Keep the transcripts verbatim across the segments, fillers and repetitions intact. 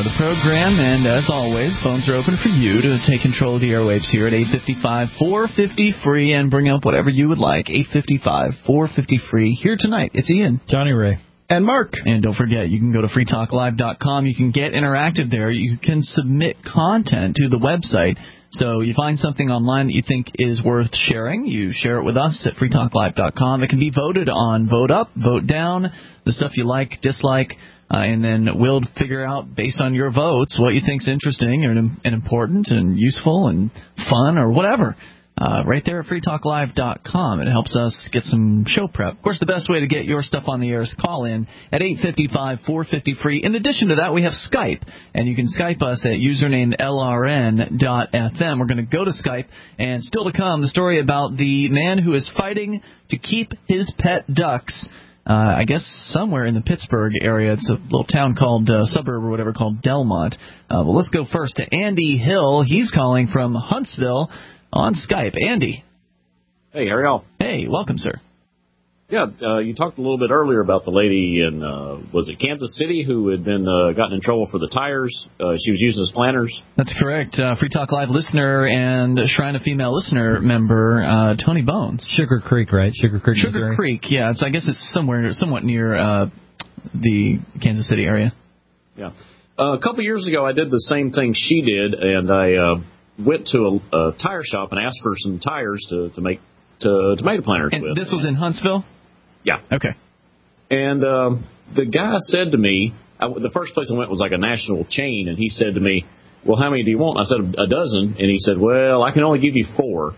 of the program, and as always, phones are open for you to take control of the airwaves here at eight five five, four five zero, free and bring up whatever you would like. eight five five, four five zero, free. Here tonight, it's Ian, Johnny Ray, and Mark. And don't forget, you can go to free talk live dot com. You can get interactive there. You can submit content to the website. So you find something online that you think is worth sharing, you share it with us at free talk live dot com. It can be voted on. Vote up, vote down, the stuff you like, dislike, uh, and then we'll figure out, based on your votes, what you think's interesting and, and important and useful and fun or whatever. Uh, right there at free talk live dot com. It helps us get some show prep. Of course, the best way to get your stuff on the air is to call in at eight five five, four five zero, free. In addition to that, we have Skype, and you can Skype us at username L R N dot F M. We're going to go to Skype, and still to come, the story about the man who is fighting to keep his pet ducks. Uh, I guess somewhere in the Pittsburgh area. It's a little town called, uh, suburb or whatever, called Delmont. Uh, well, let's go first to Andy Hill. He's calling from Huntsville on Skype. Andy. Hey, how are y'all? Hey, welcome, sir. Yeah, uh, you talked a little bit earlier about the lady in, uh, was it Kansas City, who had been uh, gotten in trouble for the tires uh, she was using as planters? That's correct. Uh, Free Talk Live listener and Shrine of Female listener member, uh, Tony Bones. Sugar Creek, right? Sugar Creek, Sugar Missouri. Creek, yeah. It's, I guess it's somewhere, somewhat near uh, the Kansas City area. Yeah. Uh, a couple years ago, I did the same thing she did, and I uh, went to a, a tire shop and asked for some tires to, to make to, tomato planters and with. This was in Huntsville? Yeah. Okay. And um, the guy said to me, I, the first place I went was like a national chain, and he said to me, well, how many do you want? I said, a dozen. And he said, well, I can only give you four.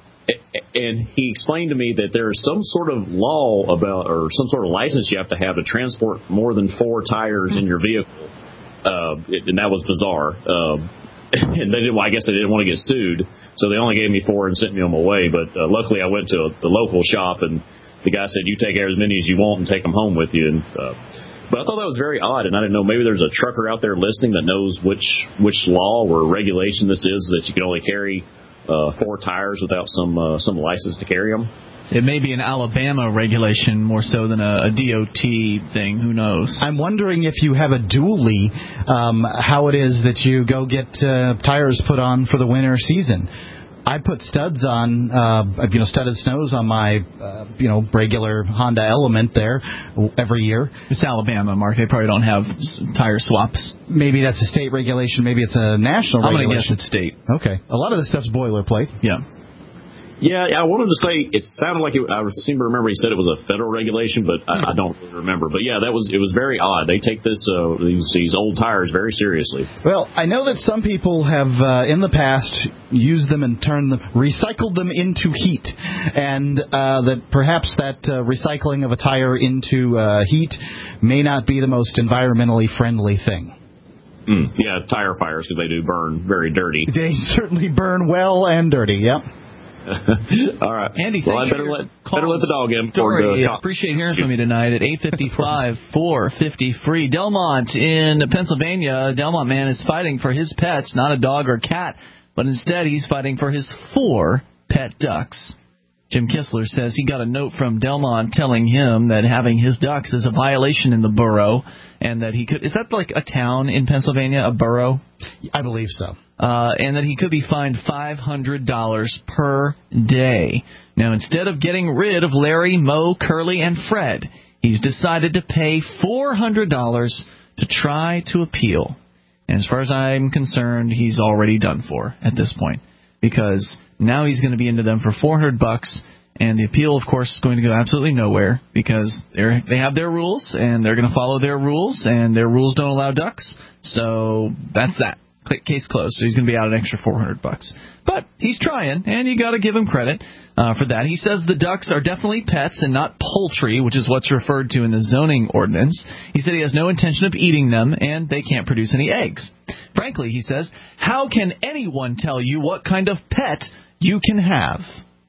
And he explained to me that there is some sort of law about, or some sort of license you have to have to transport more than four tires in your vehicle. Uh, and that was bizarre. Um, and they didn't, well, I guess they didn't want to get sued, so they only gave me four and sent me on my way. But uh, luckily I went to the local shop, and the guy said, you take as many as you want and take them home with you. And, uh, but I thought that was very odd, and I didn't know, maybe there's a trucker out there listening that knows which which law or regulation this is, that you can only carry uh, four tires without some uh, some license to carry them. It may be an Alabama regulation more so than a, a D O T thing. Who knows? I'm wondering if you have a dually, um, how it is that you go get uh, tires put on for the winter season. I put studs on, uh, you know, studded snows on my, uh, you know, regular Honda Element there every year. It's Alabama, Mark. They probably don't have s- tire swaps. Maybe that's a state regulation. Maybe it's a national I'm regulation. I'm going to guess it's state. Okay. A lot of this stuff's boilerplate. Yeah. Yeah, I wanted to say it sounded like it, I seem to remember he said it was a federal regulation, but I, I don't really remember. But yeah, that was it was very odd. They take this uh, these, these old tires very seriously. Well, I know that some people have uh, in the past used them and turned them, recycled them into heat, and uh, that perhaps that uh, recycling of a tire into uh, heat may not be the most environmentally friendly thing. Mm, yeah, tire fires, because they do burn very dirty. They certainly burn well and dirty. Yep. All right, Andy, well, I thanks better for let your better let the dog in before story. the I appreciate hearing from you tonight at eight five five, four five zero, free. Delmont in Pennsylvania. Delmont man is fighting for his pets, not a dog or cat, but instead he's fighting for his four pet ducks. Jim Kistler says he got a note from Delmont telling him that having his ducks is a violation in the borough, and that he could. Is that like a town in Pennsylvania, a borough? I believe so. Uh, and that he could be fined five hundred dollars per day. Now, instead of getting rid of Larry, Mo, Curly, and Fred, he's decided to pay four hundred dollars to try to appeal. And as far as I'm concerned, he's already done for at this point, because now he's going to be into them for four hundred bucks, and the appeal, of course, is going to go absolutely nowhere, because they're, they have their rules, and they're going to follow their rules, and their rules don't allow ducks. So that's that. Case closed. So he's going to be out an extra four hundred bucks. But he's trying, and you got to give him credit uh, for that. He says the ducks are definitely pets and not poultry, which is what's referred to in the zoning ordinance. He said he has no intention of eating them, and they can't produce any eggs. Frankly, he says, how can anyone tell you what kind of pet you can have?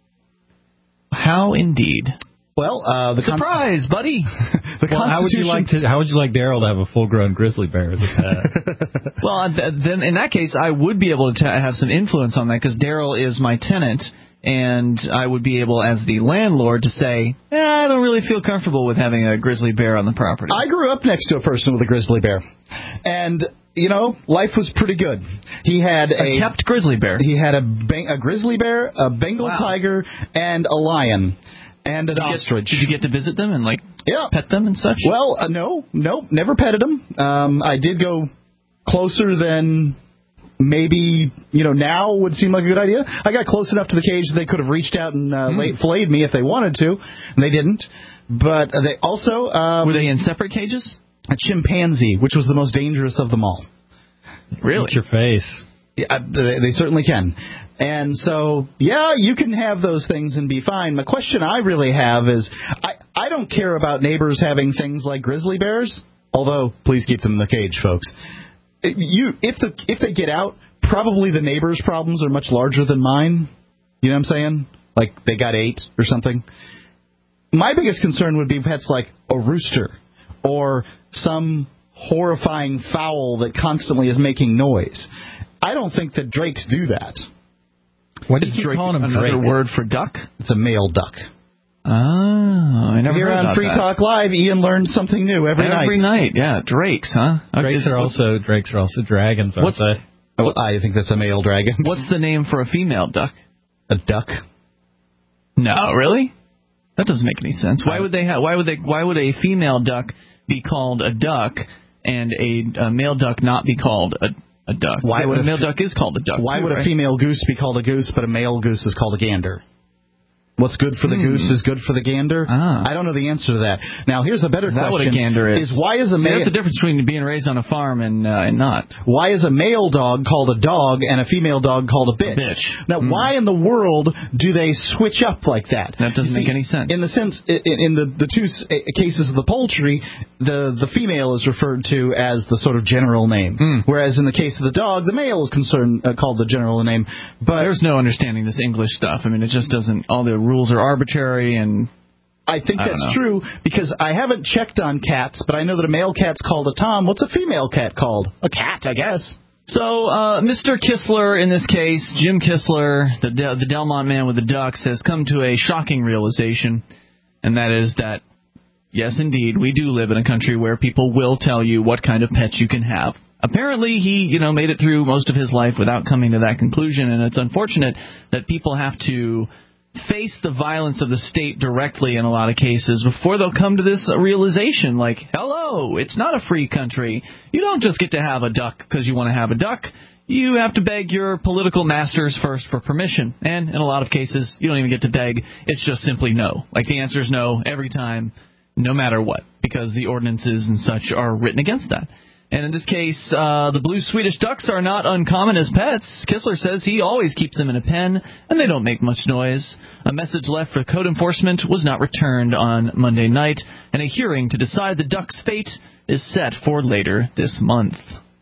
How indeed. Well, uh, the surprise, con- buddy. the well, how would you like to? How would you like Daryl to have a full-grown grizzly bear as a pet? Well, then in that case, I would be able to have some influence on that, because Daryl is my tenant, and I would be able, as the landlord, to say, eh, I don't really feel comfortable with having a grizzly bear on the property. I grew up next to a person with a grizzly bear, and you know, life was pretty good. He had a, a kept grizzly bear. He had a, a grizzly bear, a Bengal wow. tiger, and a lion, and an did ostrich. Get, did you get to visit them and like yeah. pet them and such? Well, uh, no, no, never petted them. Um, I did go closer than maybe, you know, now would seem like a good idea. I got close enough to the cage that they could have reached out and uh, mm. filleted me if they wanted to, and they didn't. But they also um, were they in separate cages? A chimpanzee, which was the most dangerous of them all. Really? Eat your face. Yeah, they, they certainly can. And so, yeah, you can have those things and be fine. The question I really have is, I, I don't care about neighbors having things like grizzly bears, although please keep them in the cage, folks. You, if the if they get out, probably the neighbors' problems are much larger than mine. You know what I'm saying? Like they got eight or something. My biggest concern would be pets like a rooster or some horrifying fowl that constantly is making noise. I don't think that drakes do that. What is Drake calling them? Another word for duck? It's a male duck. Oh, I never Here heard on about Free that. Talk Live, Ian learns something new every, every night. Every night, yeah. Drakes, huh? Okay. Drakes are also drakes are also dragons, aren't what's, they? Oh, I think that's a male dragon. What's the name for a female duck? A duck? No, really? That doesn't make any sense. Why would they have? Why would they? Why would a female duck be called a duck and a, a male duck not be called a, a duck? Why would a male duck is called a duck? Why too, would right? a female goose be called a goose, but a male goose is called a gander? What's good for the mm. goose is good for the gander? Ah. I don't know the answer to that. Now, here's a better is that question. What a gander is? is why is a See, male... That's the difference between being raised on a farm and uh, and not. Why is a male dog called a dog and a female dog called a bitch? A bitch. Now, mm. why in the world do they switch up like that? That doesn't See, make any sense. In the sense, in, in the, the two cases of the poultry, the, the female is referred to as the sort of general name, mm. whereas in the case of the dog, the male is concerned uh, called the general name. But there's no understanding this English stuff. I mean, it just doesn't. All the rules are arbitrary. And I think I that's true because I haven't checked on cats, but I know that a male cat's called a Tom. What's a female cat called? A cat, I guess. So uh, Mister Kistler, in this case, Jim Kistler, the De- the Delmont man with the ducks, has come to a shocking realization, and that is that, yes, indeed, we do live in a country where people will tell you what kind of pets you can have. Apparently, he, you know, made it through most of his life without coming to that conclusion, and it's unfortunate that people have to face the violence of the state directly in a lot of cases before they'll come to this realization, like, hello, it's not a free country. You don't just get to have a duck because you want to have a duck. You have to beg your political masters first for permission. And in a lot of cases, you don't even get to beg. It's just simply no. Like, the answer is no every time, no matter what, because the ordinances and such are written against that. And in this case, uh, the blue Swedish ducks are not uncommon as pets. Kistler says he always keeps them in a pen, and they don't make much noise. A message left for code enforcement was not returned on Monday night, and a hearing to decide the duck's fate is set for later this month.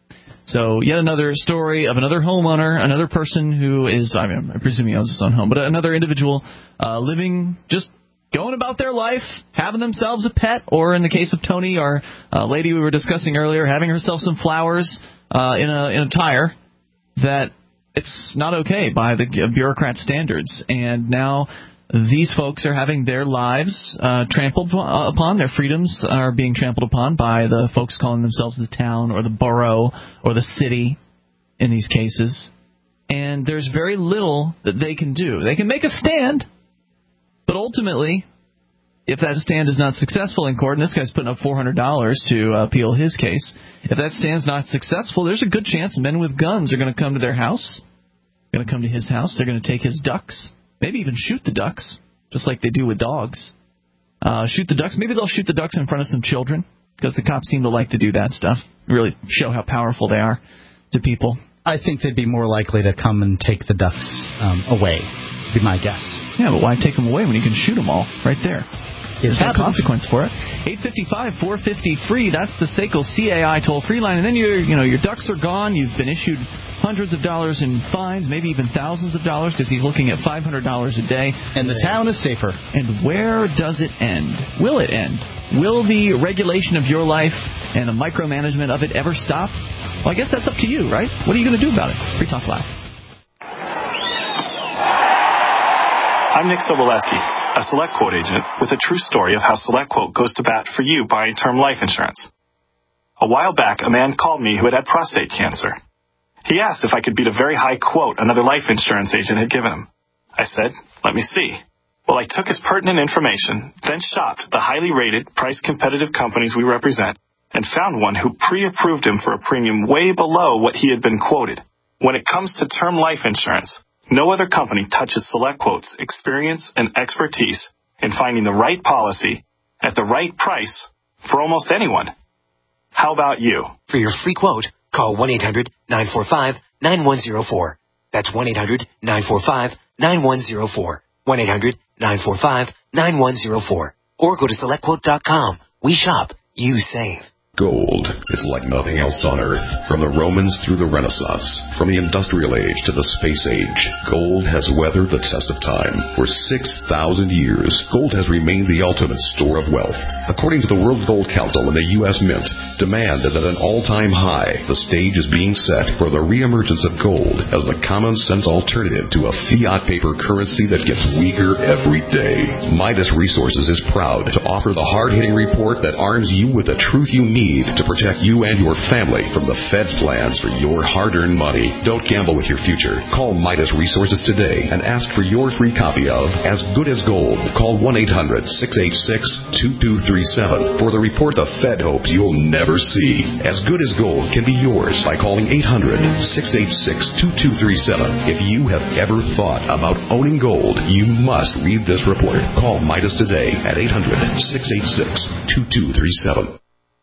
So yet another story of another homeowner, another person who is, I mean, I presume he owns his own home, but another individual uh, living just going about their life, having themselves a pet, or in the case of Tony, our uh, lady we were discussing earlier, having herself some flowers uh, in a in a tire, that it's not okay by the bureaucrat standards. And now these folks are having their lives uh, trampled upon, their freedoms are being trampled upon by the folks calling themselves the town or the borough or the city in these cases. And there's very little that they can do. They can make a stand. But ultimately, if that stand is not successful in court, and this guy's putting up four hundred dollars to uh, appeal his case, if that stand's not successful, there's a good chance men with guns are going to come to their house, going to come to his house, they're going to take his ducks, maybe even shoot the ducks, just like they do with dogs. Uh, shoot the ducks. Maybe they'll shoot the ducks in front of some children, because the cops seem to like to do that stuff, really show how powerful they are to people. I think they'd be more likely to come and take the ducks um, away. Be my guess. Yeah, but why take them away when you can shoot them all right there? There's no consequence for it. eight five five, four five zero, free. That's the SACL C A I toll-free line. And then your, you know, your ducks are gone. You've been issued hundreds of dollars in fines, maybe even thousands of dollars, because he's looking at five hundred dollars a day. And the town is safer. And where does it end? Will it end? Will the regulation of your life and the micromanagement of it ever stop? Well, I guess that's up to you, right? What are you going to do about it? Free Talk Live. I'm Nick Sobolewski, a SelectQuote agent with a true story of how SelectQuote goes to bat for you buying term life insurance. A while back, a man called me who had had prostate cancer. He asked if I could beat a very high quote another life insurance agent had given him. I said, let me see. Well, I took his pertinent information, then shopped the highly rated, price-competitive companies we represent, and found one who pre-approved him for a premium way below what he had been quoted. When it comes to term life insurance, no other company touches SelectQuote's experience and expertise in finding the right policy at the right price for almost anyone. How about you? For your free quote, call one eight hundred nine four five nine one zero four. That's one eight hundred nine four five nine one zero four. one eight hundred nine four five nine one zero four. Or go to select quote dot com. We shop, you save. Gold is like nothing else on Earth. From the Romans through the Renaissance, from the Industrial Age to the Space Age, gold has weathered the test of time. For six thousand years, gold has remained the ultimate store of wealth. According to the World Gold Council and the U S Mint, demand is at an all-time high. The stage is being set for the reemergence of gold as the common-sense alternative to a fiat paper currency that gets weaker every day. Midas Resources is proud to offer the hard-hitting report that arms you with the truth you need to protect you and your family from the Fed's plans for your hard-earned money. Don't gamble with your future. Call Midas Resources today and ask for your free copy of As Good as Gold. Call one eight hundred six eight six two two three seven for the report the Fed hopes you'll never see. As Good as Gold can be yours by calling eight hundred six eight six two two three seven. If you have ever thought about owning gold, you must read this report. Call Midas today at eight hundred six eight six two two three seven.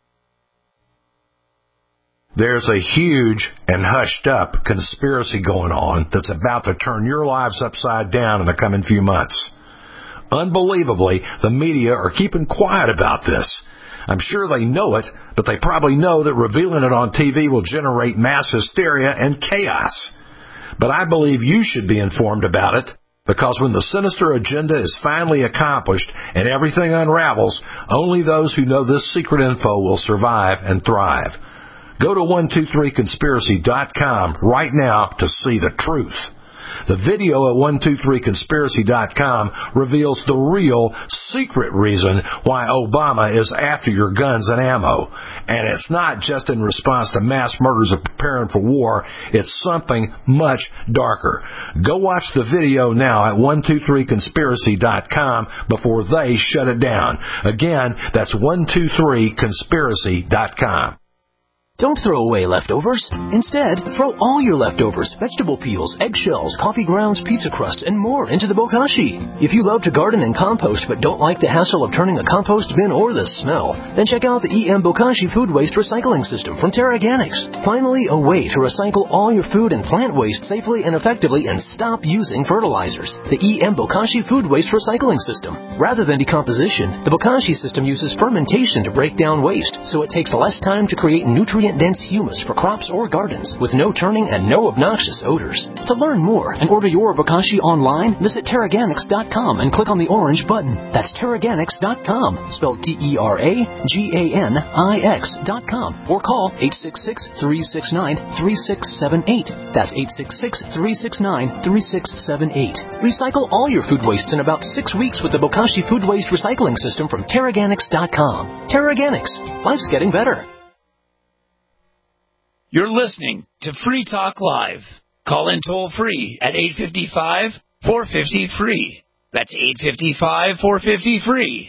There's a huge and hushed-up conspiracy going on that's about to turn your lives upside down in the coming few months. Unbelievably, the media are keeping quiet about this. I'm sure they know it, but they probably know that revealing it on T V will generate mass hysteria and chaos. But I believe you should be informed about it, because when the sinister agenda is finally accomplished and everything unravels, only those who know this secret info will survive and thrive. Go to one two three conspiracy dot com right now to see the truth. The video at one two three conspiracy dot com reveals the real, secret reason why Obama is after your guns and ammo. And it's not just in response to mass murders of preparing for war. It's something much darker. Go watch the video now at one two three conspiracy dot com before they shut it down. Again, that's one two three conspiracy dot com. Don't throw away leftovers. Instead, throw all your leftovers, vegetable peels, eggshells, coffee grounds, pizza crusts, and more into the bokashi. If you love to garden and compost but don't like the hassle of turning a compost bin or the smell, then check out the E M Bokashi Food Waste Recycling System from TerraGanix. Finally, a way to recycle all your food and plant waste safely and effectively and stop using fertilizers. The E M Bokashi Food Waste Recycling System. Rather than decomposition, the Bokashi system uses fermentation to break down waste, so it takes less time to create nutrient dense humus for crops or gardens with no turning and no obnoxious odors. To learn more and order your bokashi online, visit TerraGanix dot com and click on the orange button. That's TerraGanix dot com, spelled T E R A G A N I X dot com, or call eight six six, three six nine, three six seven eight. That's eight six six, three six nine, three six seven eight. Recycle all your food wastes in about six weeks with the Bokashi Food Waste Recycling System from TerraGanix dot com. TerraGanix. Life's getting better. You're listening to Free Talk Live. Call in toll free at eight five five, four five zero, free. That's eight five five, four five zero, free.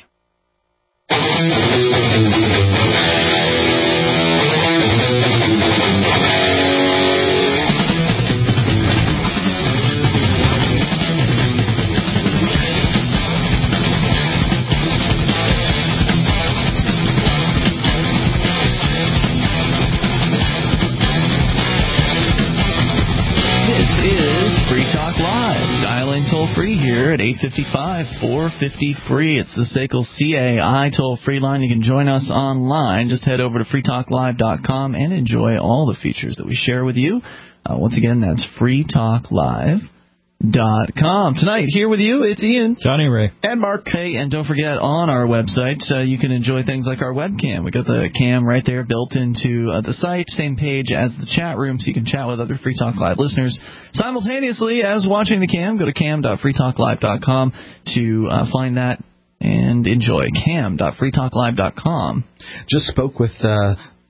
Toll free here at eight five five, four five zero, free. It's the S A C L C A I toll free line. You can join us online. Just head over to free talk live dot com and enjoy all the features that we share with you. Uh, once again, that's free talk live dot com. Tonight, here with you, it's Ian, Johnny Ray, and Mark. Hey, and don't forget, on our website, uh, you can enjoy things like our webcam. We got the cam right there built into uh, the site, same page as the chat room, so you can chat with other Free Talk Live listeners simultaneously as watching the cam. Go to cam dot free talk live dot com to uh, find that and enjoy. cam dot free talk live dot com. Just spoke with uh,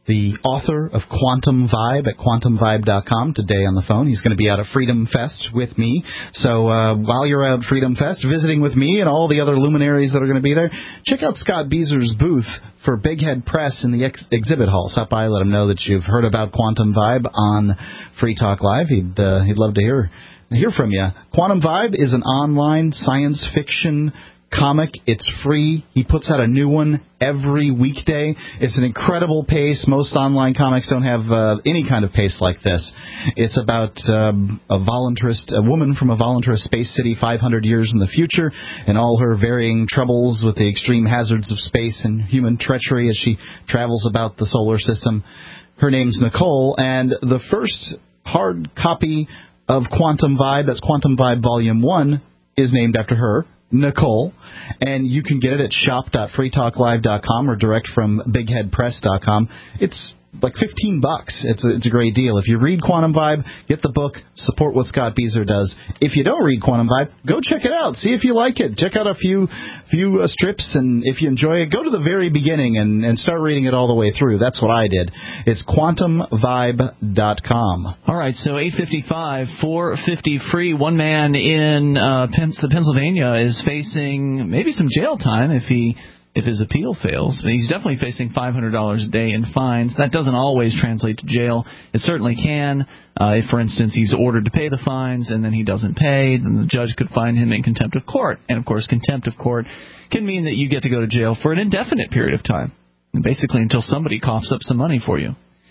the author of Quantum Vibe at quantum vibe dot com, today on the phone. He's going to be out at Freedom Fest with me. So uh, while you're out at Freedom Fest visiting with me and all the other luminaries that are going to be there, check out Scott Beezer's booth for Big Head Press in the ex- exhibit hall. Stop by, let him know that you've heard about Quantum Vibe on Free Talk Live. He'd, uh, he'd love to hear, hear from you. Quantum Vibe is an online science fiction comic. It's free. He puts out a new one every weekday. It's an incredible pace. Most online comics don't have uh, any kind of pace like this. It's about um, a voluntarist, a woman from a voluntarist space city five hundred years in the future, and all her varying troubles with the extreme hazards of space and human treachery as she travels about the solar system. Her name's Nicole, and the first hard copy of Quantum Vibe, that's Quantum Vibe Volume one, is named after her, Nicole, and you can get it at shop dot free talk live dot com or direct from big head press dot com. It's like fifteen bucks. It's a, it's a great deal. If you read Quantum Vibe, get the book, support what Scott Beezer does. If you don't read Quantum Vibe, go check it out. See if you like it. Check out a few few uh, strips, and if you enjoy it, go to the very beginning and, and start reading it all the way through. That's what I did. It's quantum vibe dot com. All right, so eight fifty-five, four fifty free. One man in uh, Pens- Pennsylvania is facing maybe some jail time if he... if his appeal fails. He's definitely facing five hundred dollars a day in fines. That doesn't always translate to jail. It certainly can. Uh, if, for instance, he's ordered to pay the fines and then he doesn't pay, then the judge could fine him in contempt of court. And, of course, contempt of court can mean that you get to go to jail for an indefinite period of time, basically until somebody coughs up some money for you.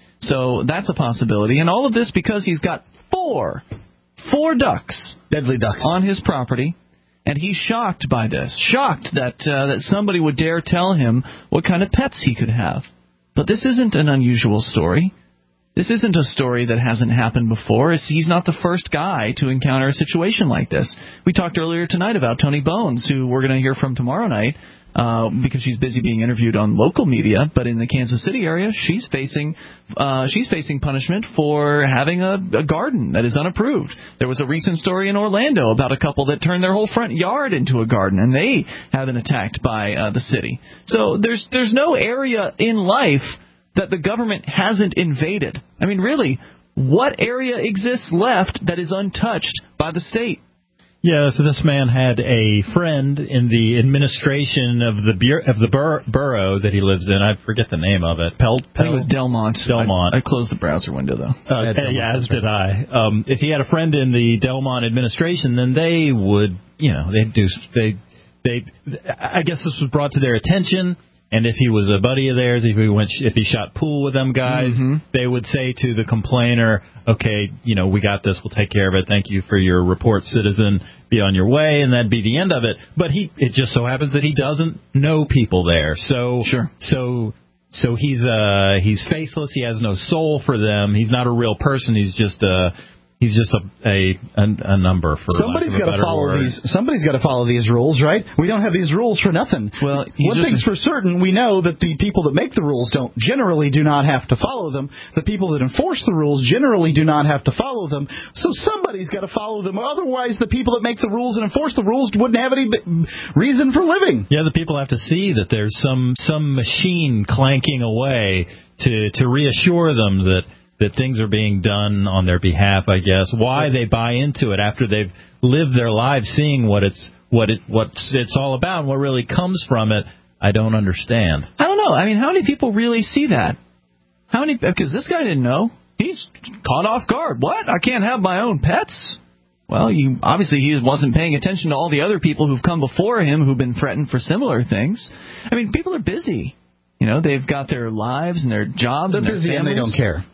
So that's a possibility. And all of this because he's got four, four ducks. Deadly ducks. On his property. And he's shocked by this, shocked that uh, that somebody would dare tell him what kind of pets he could have. But this isn't an unusual story. This isn't a story that hasn't happened before. It's, he's not the first guy to encounter a situation like this. We talked earlier tonight about Tony Bones, who we're going to hear from tomorrow night, uh, because she's busy being interviewed on local media. But in the Kansas City area, she's facing uh, she's facing punishment for having a, a garden that is unapproved. There was a recent story in Orlando about a couple that turned their whole front yard into a garden, and they have been attacked by uh, the city. So there's there's no area in life that the government hasn't invaded. I mean, really, what area exists left that is untouched by the state? Yeah, so this man had a friend in the administration of the bur- of the bur- borough that he lives in. I forget the name of it. Pel- Pel- I think it was Delmont. Delmont. I, I closed the browser window, though. Uh, yeah, as did I. Um, if he had a friend in the Delmont administration, then they would, you know, they'd do, they, they. I guess this was brought to their attention. And if he was a buddy of theirs, if he went, if he shot pool with them guys, mm-hmm. they would say to the complainer, "Okay, you know, we got this. We'll take care of it. Thank you for your report, citizen. Be on your way." And that'd be the end of it. But he, it just so happens that he doesn't know people there. So, sure. So, so he's uh he's faceless. He has no soul for them. He's not a real person. He's just a. He's just a a, a number for somebody's got to follow word. these. Somebody's got to follow these rules, right? We don't have these rules for nothing. Well, one thing's for certain: we know that the people that make the rules don't generally do not have to follow them. The people that enforce the rules generally do not have to follow them. So somebody's got to follow them. Otherwise, the people that make the rules and enforce the rules wouldn't have any reason for living. Yeah, the people have to see that there's some some machine clanking away to to reassure them that. that things are being done on their behalf, I guess. Why they buy into it after they've lived their lives seeing what it's what it what it's all about and what really comes from it, I don't understand. I don't know. I mean, how many people really see that? How many? Because this guy didn't know. He's caught off guard. What? I can't have my own pets? Well, you, obviously he wasn't paying attention to all the other people who've come before him who've been threatened for similar things. I mean, people are busy. You know, they've got their lives and their jobs They're and their busy families. and they don't care.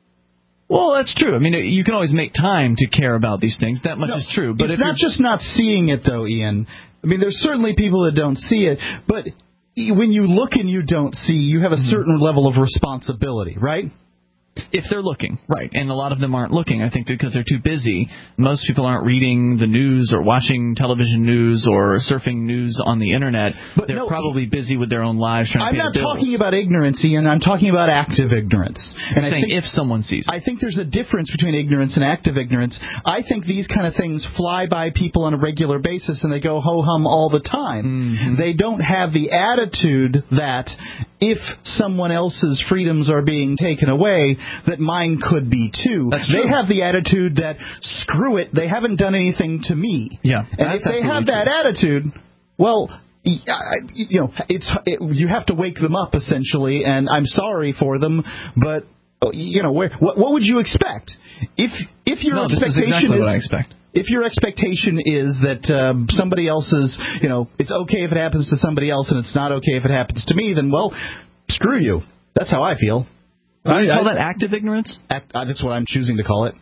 Well, that's true. I mean, you can always make time to care about these things. That much no, is true. But it's if not just not seeing it, though, Ian. I mean, there's certainly people that don't see it, but when you look and you don't see, you have a certain mm-hmm. level of responsibility, right? if they're looking, right. And a lot of them aren't looking, I think, because they're too busy. Most people aren't reading the news or watching television news or surfing news on the Internet. But they're no, probably busy with their own lives trying I'm to pay not their bills. talking about ignorance, Ian. I'm talking about active ignorance. You're and saying I think, if someone sees it. I think there's a difference between ignorance and active ignorance. I think these kind of things fly by people on a regular basis, and they go ho-hum all the time. Mm-hmm. They don't have the attitude that if someone else's freedoms are being taken away, that mine could be too. That's true. They have the attitude that, screw it, they haven't done anything to me. Yeah, and if they have that true. attitude, well, you know, it's it, you have to wake them up, essentially, and I'm sorry for them, but, you know, where, what, what would you expect? If if your no, expectation this is exactly is, what I expect. If your expectation is that um, somebody else's, you know, it's okay if it happens to somebody else and it's not okay if it happens to me, then, well, screw you. That's how I feel. So I, you call I, that active ignorance? Act, uh, that's what I'm choosing to call it.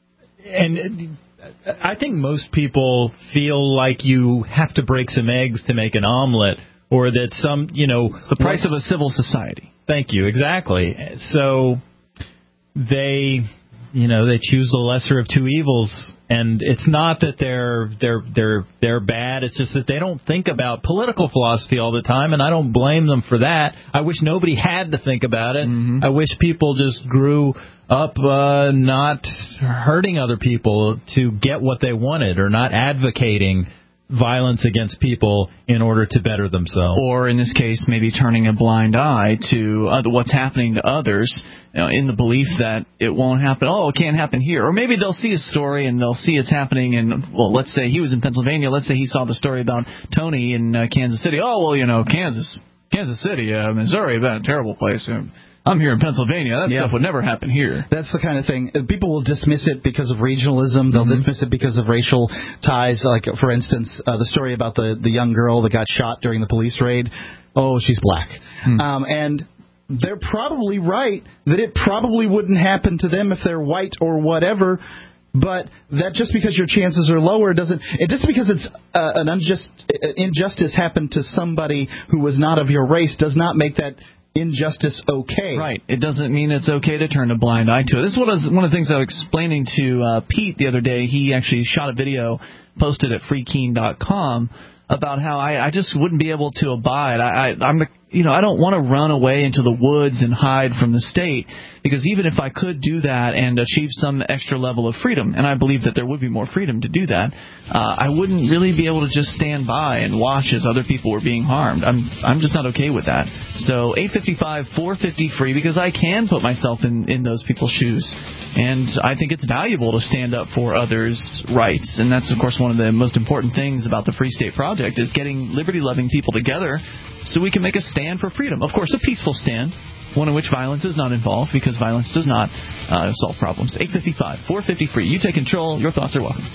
And I think most people feel like you have to break some eggs to make an omelet, or that some, you know... The price of a civil society. Thank you, exactly. So they... You know, they choose the lesser of two evils, and it's not that they're they're they're they're bad. It's just that they don't think about political philosophy all the time, and I don't blame them for that. I wish nobody had to think about it. Mm-hmm. I wish people just grew up uh, not hurting other people to get what they wanted, or not advocating violence against people in order to better themselves. Or, in this case, maybe turning a blind eye to uh, what's happening to others, you know, in the belief that it won't happen. Oh, it can't happen here. Or maybe they'll see a story and they'll see it's happening in, well, let's say he was in Pennsylvania. Let's say he saw the story about Tony in uh, Kansas City. Oh, well, you know, Kansas, Kansas City, uh, Missouri, been a terrible place. I'm here in Pennsylvania. That yeah. stuff would never happen here. That's the kind of thing. People will dismiss it because of regionalism. They'll mm-hmm. dismiss it because of racial ties. Like, for instance, uh, the story about the, the young girl that got shot during the police raid. Oh, she's black. Mm. Um, and they're probably right that it probably wouldn't happen to them if they're white or whatever. But that just because your chances are lower doesn't... It, just because it's uh, an unjust uh, injustice happened to somebody who was not of your race does not make that injustice okay. Right. It doesn't mean it's okay to turn a blind eye to it. This is one of the things I was explaining to uh, Pete the other day. He actually shot a video, posted at free keen dot com, about how I, I just wouldn't be able to abide. I, I, I'm, you know, I don't want to run away into the woods and hide from the state, because even if I could do that and achieve some extra level of freedom, and I believe that there would be more freedom to do that, uh, I wouldn't really be able to just stand by and watch as other people were being harmed. I'm I'm just not okay with that. So eight fifty-five, four fifty free, because I can put myself in, in those people's shoes, and I think it's valuable to stand up for others' rights, and that's, of course, one of the most important things about the Free State Project is getting liberty-loving people together so we can make a stand for freedom. Of course, a peaceful stand, one in which violence is not involved, because violence does not uh, solve problems. eight fifty-five, four fifty free. You take control. Your thoughts are welcome.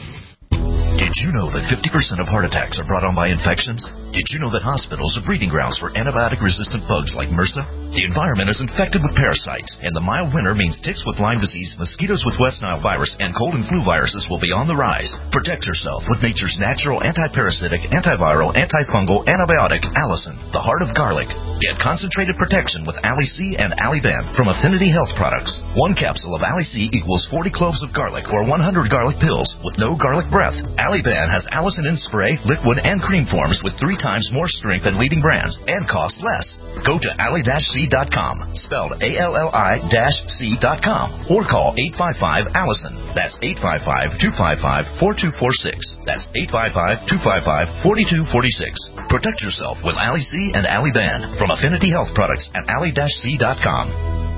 Did you know that fifty percent of heart attacks are brought on by infections? Did you know that hospitals are breeding grounds for antibiotic-resistant bugs like MRSA? The environment is infected with parasites, and the mild winter means ticks with Lyme disease, mosquitoes with West Nile virus, and cold and flu viruses will be on the rise. Protect yourself with nature's natural anti-parasitic, antiviral, antifungal antibiotic, Allison, the heart of garlic. Get concentrated protection with Ali-C and Ali-Ben from Affinity Health Products. One capsule of Ali-C equals forty cloves of garlic or one hundred garlic pills with no garlic breath. Ali-Ben has Allison in spray, liquid, and cream forms with three times more strength than leading brands and cost less. Go to Ali C dot com, spelled A L L I C dot com, or call eight five five, Allison. That's eight five five, two five five, four two four six. That's eight five five, two five five, four two four six. Protect yourself with Ali-C and Ali-Ben from Affinity Health Products at Ali C dot com.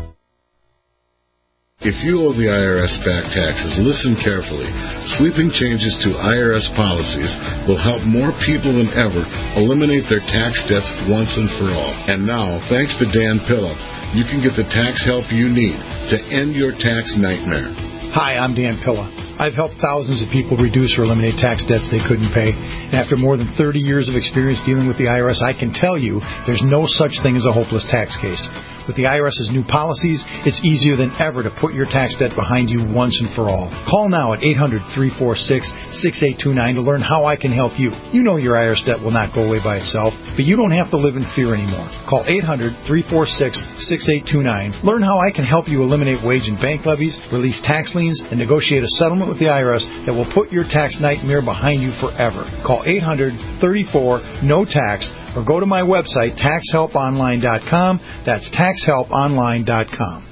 If you owe the I R S back taxes, listen carefully. Sweeping changes to I R S policies will help more people than ever eliminate their tax debts once and for all. And now, thanks to Dan Pilla, you can get the tax help you need to end your tax nightmare. Hi, I'm Dan Pilla. I've helped thousands of people reduce or eliminate tax debts they couldn't pay. And after more than thirty years of experience dealing with the I R S, I can tell you there's no such thing as a hopeless tax case. With the I R S's new policies, it's easier than ever to put your tax debt behind you once and for all. Call now at eight hundred, three four six, six eight two nine to learn how I can help you. You know your I R S debt will not go away by itself, but you don't have to live in fear anymore. Call eight hundred, three four six, six eight two nine. Learn how I can help you eliminate wage and bank levies, release tax liens, and negotiate a settlement with the I R S that will put your tax nightmare behind you forever. Call eight hundred, thirty-four, no tax or go to my website, tax help online dot com. That's tax help online dot com.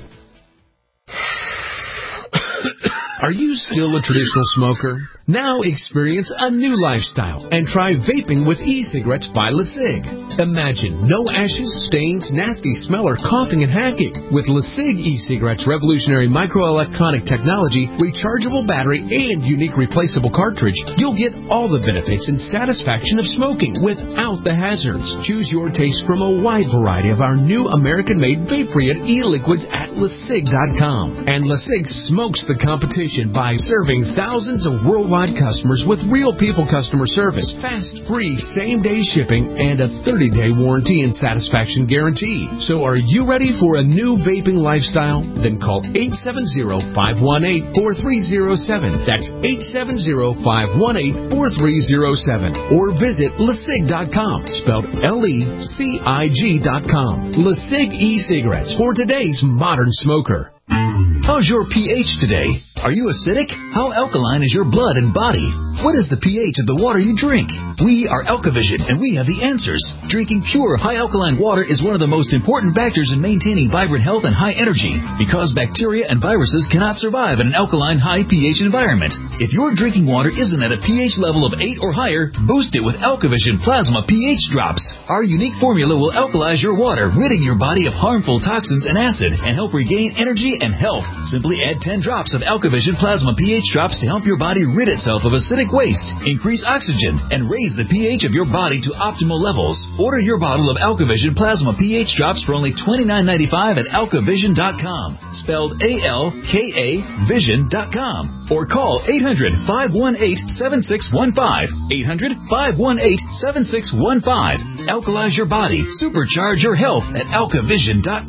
Are you still a traditional smoker? Now experience a new lifestyle and try vaping with e-cigarettes by LeSig. Imagine no ashes, stains, nasty smell, or coughing and hacking. With LeSig e-cigarettes' revolutionary microelectronic technology, rechargeable battery, and unique replaceable cartridge, you'll get all the benefits and satisfaction of smoking without the hazards. Choose your taste from a wide variety of our new American-made vape-free e-liquids at LeSig dot com. And LeSig smokes the competition by serving thousands of worldwide customers with real people customer service, fast, free, same-day shipping, and a thirty-day warranty and satisfaction guarantee. So are you ready for a new vaping lifestyle? Then call eight seven zero, five one eight, four three zero seven. That's eight seven zero, five one eight, four three zero seven. Or visit LeSig dot com, spelled L E C I G dot com. LeSig e-cigarettes for today's modern smoker. How's your pH today? Are you acidic? How alkaline is your blood and body? What is the pH of the water you drink? We are Alkavision, and we have the answers. Drinking pure, high-alkaline water is one of the most important factors in maintaining vibrant health and high energy, because bacteria and viruses cannot survive in an alkaline, high pH environment. If your drinking water isn't at a pH level of eight or higher, boost it with Alkavision Plasma pH Drops. Our unique formula will alkalize your water, ridding your body of harmful toxins and acid, and help regain energy and health. Simply add ten drops of Alkavision Plasma pH Drops to help your body rid itself of acidic waste, increase oxygen, and raise the pH of your body to optimal levels. Order your bottle of Alkavision Plasma pH Drops for only twenty-nine ninety-five at Alkavision dot com, spelled A L K A Vision dot com, or call eight hundred, five one eight, seven six one five, eight hundred, five one eight, seven six one five. Alkalize your body, supercharge your health at Alkavision dot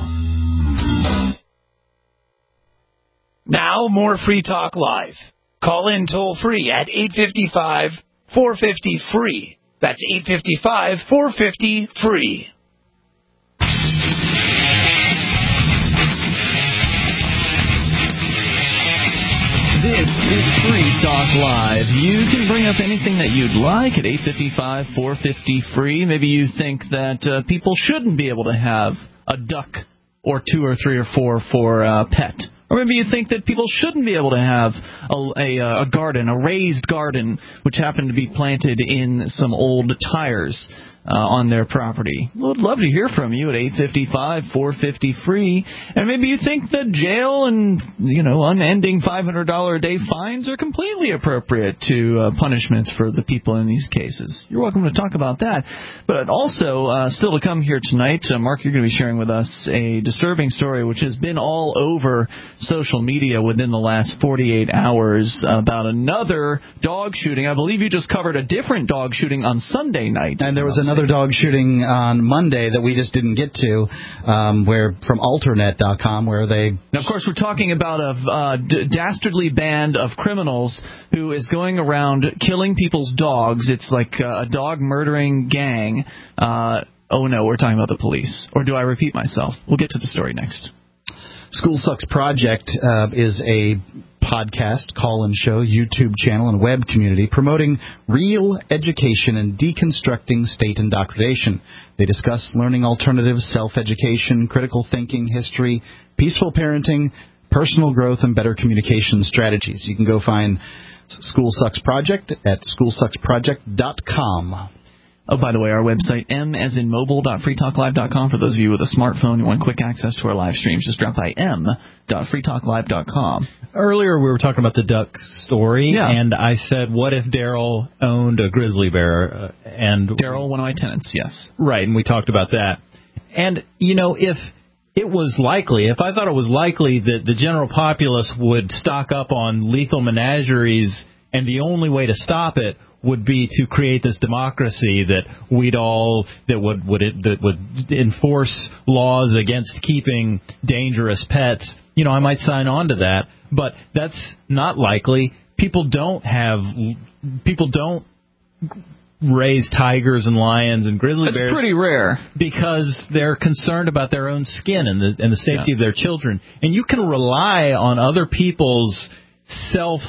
com. Now, more Free Talk Live. Call in toll-free at eight five five, four five zero, free. That's eight five five, four five zero, free. This is Free Talk Live. You can bring up anything that you'd like at eight five five, four five zero, free. Maybe you think that uh, people shouldn't be able to have a duck or two or three or four for a uh, pet. Or maybe you think that people shouldn't be able to have a, a, a garden, a raised garden, which happened to be planted in some old tires uh, on their property. We'd love to hear from you at eight five five, four five zero, free. And maybe you think that jail and, you know, unending five hundred dollars a day fines are completely appropriate to uh, punishments for the people in these cases. You're welcome to talk about that. But also, uh, still to come here tonight, uh, Mark, you're going to be sharing with us a disturbing story which has been all over social media within the last forty-eight hours about another dog shooting. I believe you just covered a different dog shooting on Sunday night. And there was another dog shooting on Monday that we just didn't get to, um, where from alternet dot com, where they... Now, of course, we're talking about a uh, d- dastardly band of criminals who is going around killing people's dogs. It's like uh, a dog murdering gang. Uh, oh, no, we're talking about the police. Or do I repeat myself? We'll get to the story next. School Sucks Project uh, is a podcast, call-in show, YouTube channel, and web community promoting real education and deconstructing state indoctrination. They discuss learning alternatives, self-education, critical thinking, history, peaceful parenting, personal growth, and better communication strategies. You can go find School Sucks Project at school sucks project dot com. Oh, by the way, our website, m as in mobile dot free talk live dot com. For those of you with a smartphone who want quick access to our live streams, just drop by m dot free talk live dot com. Earlier we were talking about the duck story, yeah. and I said, what if Daryl owned a grizzly bear? Uh, and Daryl, one of my tenants, yes. Right, and we talked about that. And, you know, if it was likely, if I thought it was likely that the general populace would stock up on lethal menageries and the only way to stop it would be to create this democracy that we'd all that would would it, that would enforce laws against keeping dangerous pets. You know, I might sign on to that, but that's not likely. People don't have people don't raise tigers and lions and grizzly That's bears. That's pretty rare Because they're concerned about their own skin and the and the safety yeah. of their children. And you can rely on other people's self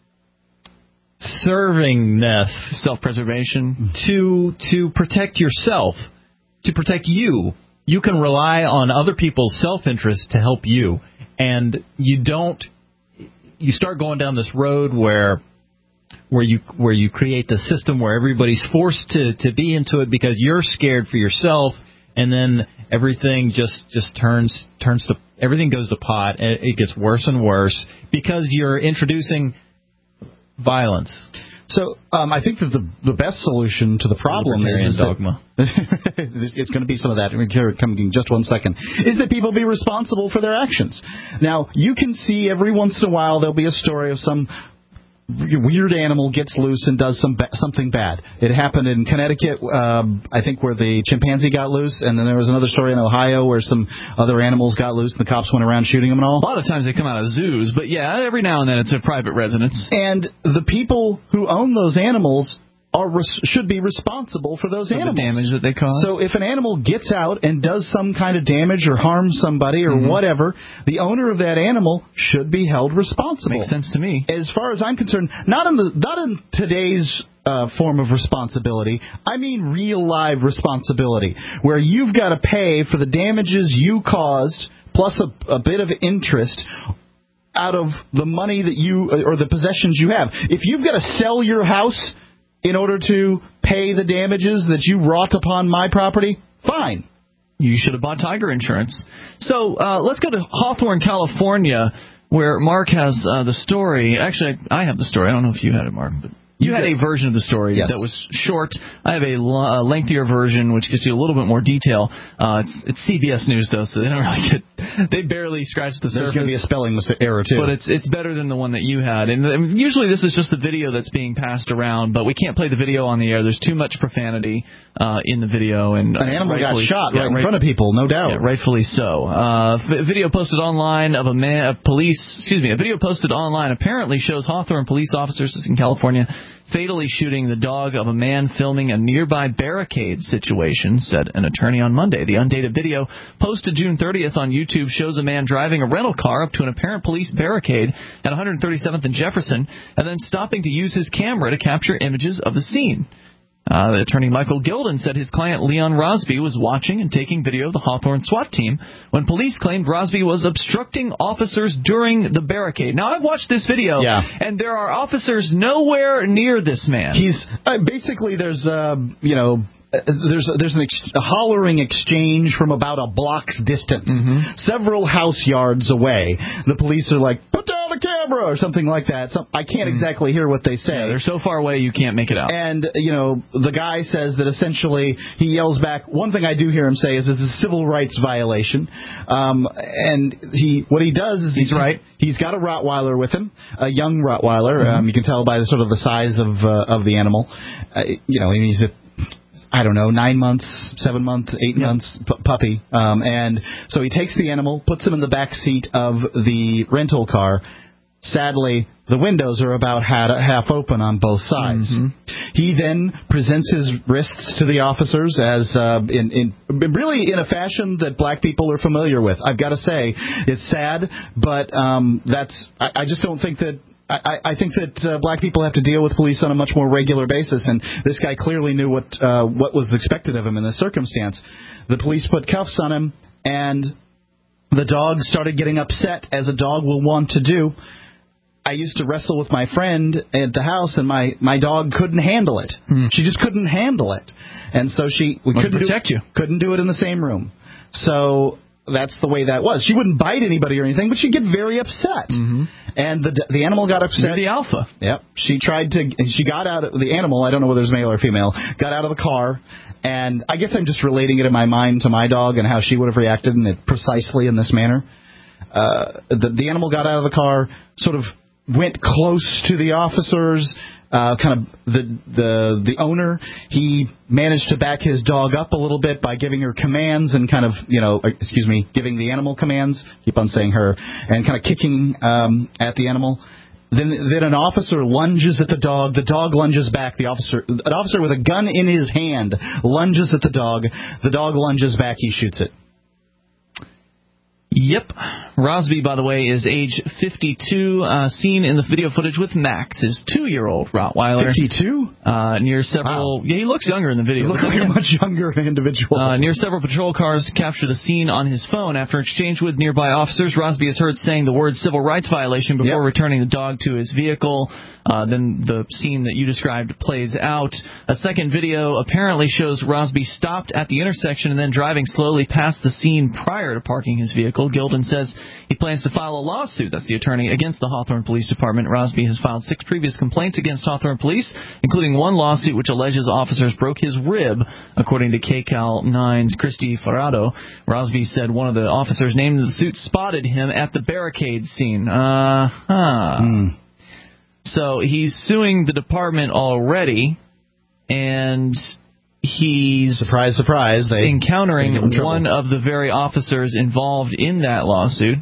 servingness, self-preservation to to protect yourself, to protect you. You can rely on other people's self-interest to help you. And you don't you start going down this road where where you where you create the system where everybody's forced to, to be into it because you're scared for yourself, and then everything just, just turns turns to everything goes to pot, and it gets worse and worse because you're introducing violence. So um, I think that the the best solution to the problem is, is dogma. It's going to be some of that. Coming in just one second. Is that people be responsible for their actions. Now you can see every once in a while there'll be a story of some weird animal gets loose and does some ba- something bad. It happened in Connecticut, um, I think, where the chimpanzee got loose, and then there was another story in Ohio where some other animals got loose and the cops went around shooting them and all. A lot of times they come out of zoos, but yeah, every now and then it's a private residence. And the people who own those animals are res- should be responsible for those for animals. The damage that they cause. So if an animal gets out and does some kind of damage or harms somebody or mm-hmm. whatever, the owner of that animal should be held responsible. Makes sense to me. As far as I'm concerned, not in the not in today's uh, form of responsibility. I mean real live responsibility, where you've got to pay for the damages you caused plus a, a bit of interest out of the money that you or the possessions you have. If you've got to sell your house in order to pay the damages that you wrought upon my property, fine. You should have bought tiger insurance. So uh, let's go to Hawthorne, California, where Mark has uh, the story. Actually, I have the story. I don't know if you had it, Mark, but you, you had a version of the story yes. that was short. I have a l- lengthier version, which gives you a little bit more detail. Uh, it's, it's C B S News, though, so they don't really get. They barely scratch the There's surface. There's going to be a spelling error, too. But it's it's better than the one that you had. And, and usually this is just the video that's being passed around, but we can't play the video on the air. There's too much profanity uh, in the video. And An animal got shot yeah, right in right, front of people, no doubt. Yeah, rightfully so. Uh, v- video posted online of a man, of police, excuse me, a video posted online apparently shows Hawthorne police officers in California fatally shooting the dog of a man filming a nearby barricade situation, said an attorney on Monday. The undated video, posted June thirtieth on YouTube, shows a man driving a rental car up to an apparent police barricade at one thirty-seventh and Jefferson, and then stopping to use his camera to capture images of the scene. Uh, the attorney Michael Gilden said his client Leon Rosby was watching and taking video of the Hawthorne SWAT team when police claimed Rosby was obstructing officers during the barricade. Now, I've watched this video, yeah. and there are officers nowhere near this man. He's uh, basically there's uh, you know. There's there's an ex- a hollering exchange from about a block's distance, mm-hmm. several house yards away. The police are like, "Put down a camera," or something like that. So I can't mm-hmm. exactly hear what they say. Yeah, they're so far away you can't make it out. And you know, the guy says that essentially he yells back. One thing I do hear him say is, "This is a civil rights violation." Um, and he what he does is he's, he's right. He's got a Rottweiler with him, a young Rottweiler. Mm-hmm. Um, you can tell by the sort of the size of uh, of the animal. Uh, you know, he's a I don't know, nine months, seven months, eight yeah. months p- puppy. Um, and so he takes the animal, puts him in the back seat of the rental car. Sadly, the windows are about half open on both sides. Mm-hmm. He then presents his wrists to the officers as uh, in, in really in a fashion that black people are familiar with. I've got to say, it's sad, but um, that's I, I just don't think that. I, I think that uh, black people have to deal with police on a much more regular basis, and this guy clearly knew what uh, what was expected of him in this circumstance. The police put cuffs on him, and the dog started getting upset, as a dog will want to do. I used to wrestle with my friend at the house, and my, my dog couldn't handle it. Hmm. She just couldn't handle it, and so she we couldn't protect do, you. couldn't do it in the same room. So that's the way that was. She wouldn't bite anybody or anything, but she'd get very upset. Mm-hmm. And the the animal got upset. You're the alpha. Yep. She tried to. She got out of the animal. I don't know whether it's male or female. Got out of the car, and I guess I'm just relating it in my mind to my dog and how she would have reacted in it precisely in this manner. Uh, the the animal got out of the car, sort of went close to the officers, Uh, kind of the the the owner, he managed to back his dog up a little bit by giving her commands and kind of, you know, excuse me, giving the animal commands. Keep on saying her, and kind of kicking um, at the animal. Then then an officer lunges at the dog. The dog lunges back. The officer, an officer with a gun in his hand, lunges at the dog. The dog lunges back. He shoots it. Yep. Rosby, by the way, is age fifty-two, uh, seen in the video footage with Max, his two-year-old Rottweiler. fifty-two? Uh, near several... Wow. Yeah, he looks younger in the video. He looks like a much younger individual. Uh, near several patrol cars to capture the scene on his phone. After exchange with nearby officers, Rosby is heard saying the word civil rights violation before yep. returning the dog to his vehicle. Uh, then the scene that you described plays out. A second video apparently shows Rosby stopped at the intersection and then driving slowly past the scene prior to parking his vehicle. Gilden says he plans to file a lawsuit, that's the attorney, against the Hawthorne Police Department. Rosby has filed six previous complaints against Hawthorne Police, including one lawsuit which alleges officers broke his rib, according to K Cal nine's Christy Farado. Rosby said one of the officers named in the suit spotted him at the barricade scene. Uh-huh. Mm. So he's suing the department already, and he's surprise, surprise, they encountering one of the very officers involved in that lawsuit,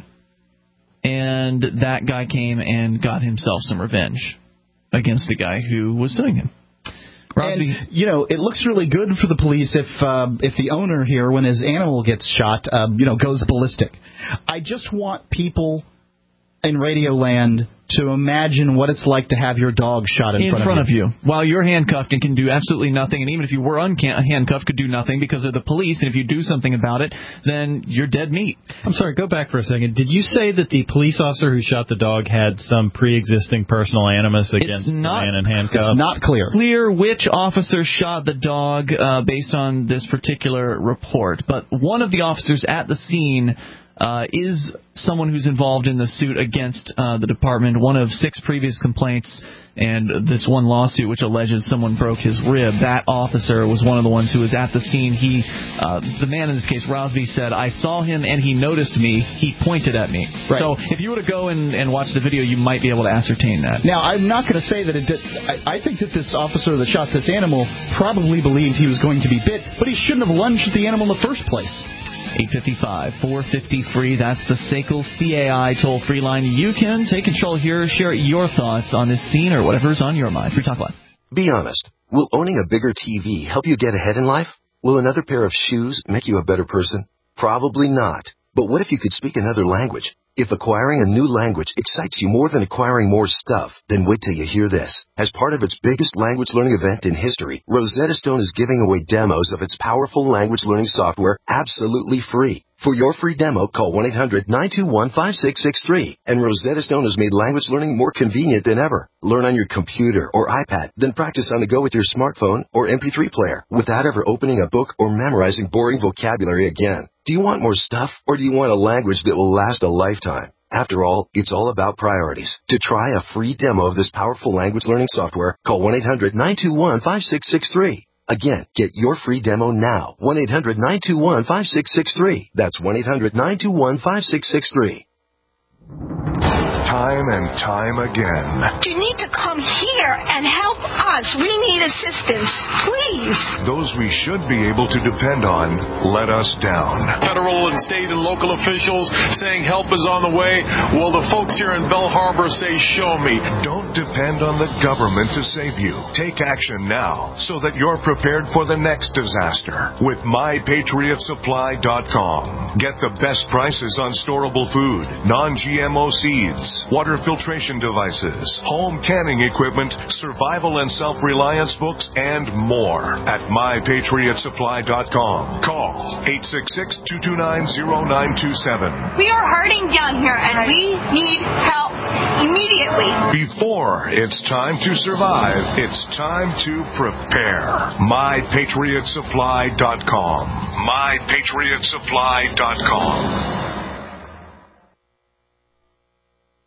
and that guy came and got himself some revenge against the guy who was suing him. Rosby. And, you know, it looks really good for the police if uh, if the owner here, when his animal gets shot, uh, you know, goes ballistic. I just want people in Radioland to imagine what it's like to have your dog shot in, in front, front of, you. of you while you're handcuffed and can do absolutely nothing, and even if you were unhandcuffed, could do nothing because of the police, and if you do something about it, then you're dead meat. I'm sorry, go back for a second. Did you say that the police officer who shot the dog had some pre-existing personal animus against not, the man in handcuffs? It's not clear. Clear which officer shot the dog uh, based on this particular report, but one of the officers at the scene Uh, is someone who's involved in the suit against uh, the department, one of six previous complaints, and this one lawsuit which alleges someone broke his rib. That officer was one of the ones who was at the scene. He, uh, the man in this case, Rosby, said, I saw him and he noticed me. He pointed at me. Right. So if you were to go and, and watch the video, you might be able to ascertain that. Now, I'm not going to say that it did. I, I think that this officer that shot this animal probably believed he was going to be bit, but he shouldn't have lunged at the animal in the first place. eight five five, four five zero, free. That's the S A C L C A I toll-free line. You can take control here, share your thoughts on this scene or whatever's on your mind. Free Talk Live. Be honest. Will owning a bigger T V help you get ahead in life? Will another pair of shoes make you a better person? Probably not. But what if you could speak another language? If acquiring a new language excites you more than acquiring more stuff, then wait till you hear this. As part of its biggest language learning event in history, Rosetta Stone is giving away demos of its powerful language learning software absolutely free. For your free demo, call one eight hundred nine two one five six six three. And Rosetta Stone has made language learning more convenient than ever. Learn on your computer or iPad, then practice on the go with your smartphone or M P three player without ever opening a book or memorizing boring vocabulary again. Do you want more stuff, or do you want a language that will last a lifetime? After all, it's all about priorities. To try a free demo of this powerful language learning software, call one eight hundred nine two one five six six three. Again, get your free demo now. one eight hundred nine two one five six six three. That's one eight hundred nine two one five six six three. Time and time again. You need to come here and help us. We need assistance. Please. Those we should be able to depend on let us down. Federal and state and local officials saying help is on the way. Well, the folks here in Belle Harbor say, show me. Don't depend on the government to save you. Take action now so that you're prepared for the next disaster with my patriot supply dot com. Get the best prices on storable food, non-G M O seeds, water filtration devices, home canning equipment, survival and self-reliance books, and more at my patriot supply dot com. Call eight six six, two two nine, zero nine two seven. We are hurting down here, and we need help immediately. Before it's time to survive, it's time to prepare. my patriot supply dot com. my patriot supply dot com.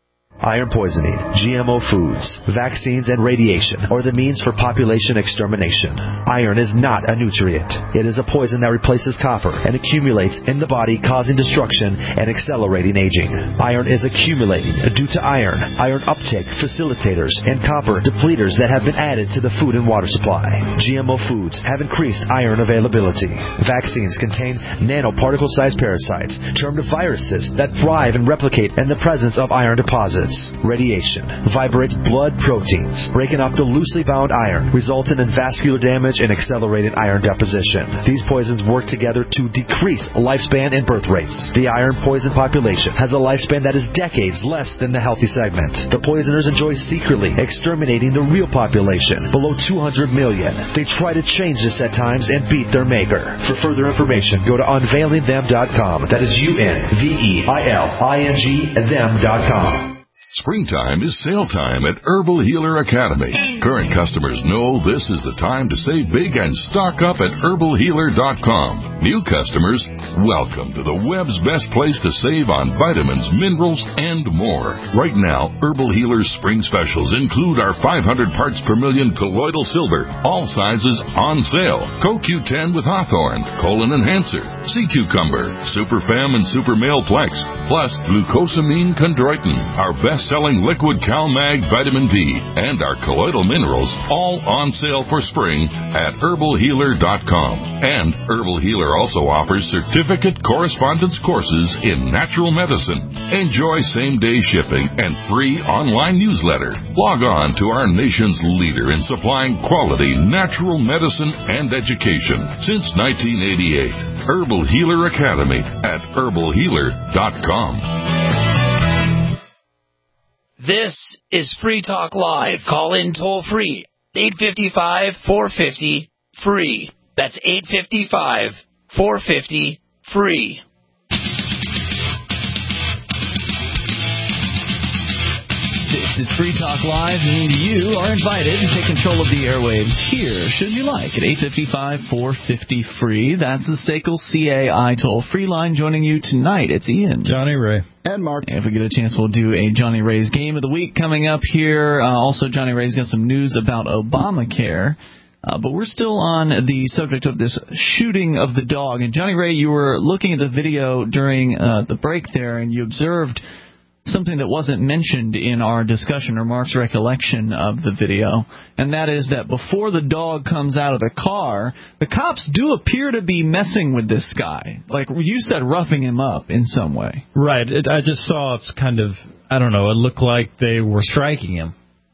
iron poisoning, G M O foods, vaccines, and radiation are the means for population extermination. Iron is not a nutrient. It is a poison that replaces copper and accumulates in the body, causing destruction and accelerating aging. Iron is accumulating due to iron, iron uptake facilitators, and copper depleters that have been added to the food and water supply. G M O foods have increased iron availability. Vaccines contain nanoparticle-sized parasites, termed viruses, that thrive and replicate in the presence of iron deposits. Radiation vibrates blood proteins, breaking up the loosely bound iron, resulting in vascular damage and accelerated iron deposition. These poisons work together to decrease lifespan and birth rates. The iron poison population has a lifespan that is decades less than the healthy segment. The poisoners enjoy secretly exterminating the real population, below two hundred million. They try to change this at times and beat their maker. For further information, go to unveiling them dot com. That is U N V E I L I N G them dot com. Springtime is sale time at Herbal Healer Academy. Current customers know this is the time to save big and stock up at herbal healer dot com. New customers, welcome to the web's best place to save on vitamins, minerals, and more. Right now, Herbal Healer's spring specials include our five hundred parts per million colloidal silver, all sizes on sale, Co Q ten with Hawthorne, Colon Enhancer, Sea Cucumber, Super Fem and Super Male Plex, plus Glucosamine Chondroitin, our best-selling liquid CalMag Vitamin B, and our colloidal minerals, all on sale for spring at herbal healer dot com. And Herbal Healer also offers certificate correspondence courses in natural medicine. Enjoy same-day shipping and free online newsletter. Log on to our nation's leader in supplying quality natural medicine and education since nineteen eighty-eight. Herbal Healer Academy at herbal healer dot com. This is Free Talk Live. Call in toll free. eight five five, four five zero, free. That's eight five five, four five zero, free. This is Free Talk Live, and you are invited to take control of the airwaves here, should you like, at eight five five, four five zero, free. That's the Staples C A I toll-free line. Joining you tonight, it's Ian. Johnny Ray. And Mark. If we get a chance, we'll do a Johnny Ray's Game of the Week coming up here. Uh, also, Johnny Ray's got some news about Obamacare. Uh, but we're still on the subject of this shooting of the dog. And Johnny Ray, you were looking at the video during uh, the break there, and you observed something that wasn't mentioned in our discussion or Mark's recollection of the video, and that is that before the dog comes out of the car, the cops do appear to be messing with this guy. Like you said, roughing him up in some way. Right. It, I just saw it's kind of, I don't know, it looked like they were striking him.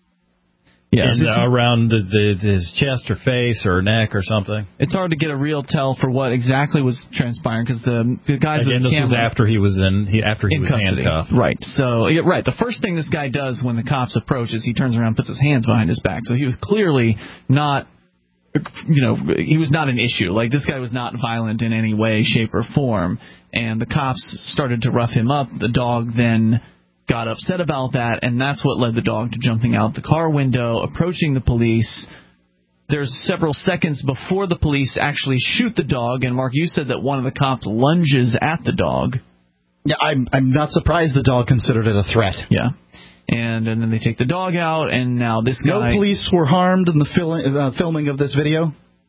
Yeah, and, uh, around the, the, his chest or face or neck or something. It's hard to get a real tell for what exactly was transpiring because the, the guys Again, with the this was after he was in he, after he in was custody. handcuffed. Right. So yeah, right. The first thing this guy does when the cops approach is he turns around and puts his hands behind his back. So he was clearly not, you know, he was not an issue. Like this guy was not violent in any way, shape, or form. And the cops started to rough him up. The dog then got upset about that, and that's what led the dog to jumping out the car window, approaching the police. There's several seconds before the police actually shoot the dog, and Mark, you said that one of the cops lunges at the dog. Yeah, I'm I'm not surprised the dog considered it a threat. Yeah. And, and then they take the dog out, and now this guy... No police were harmed in the fil- uh, filming of this video?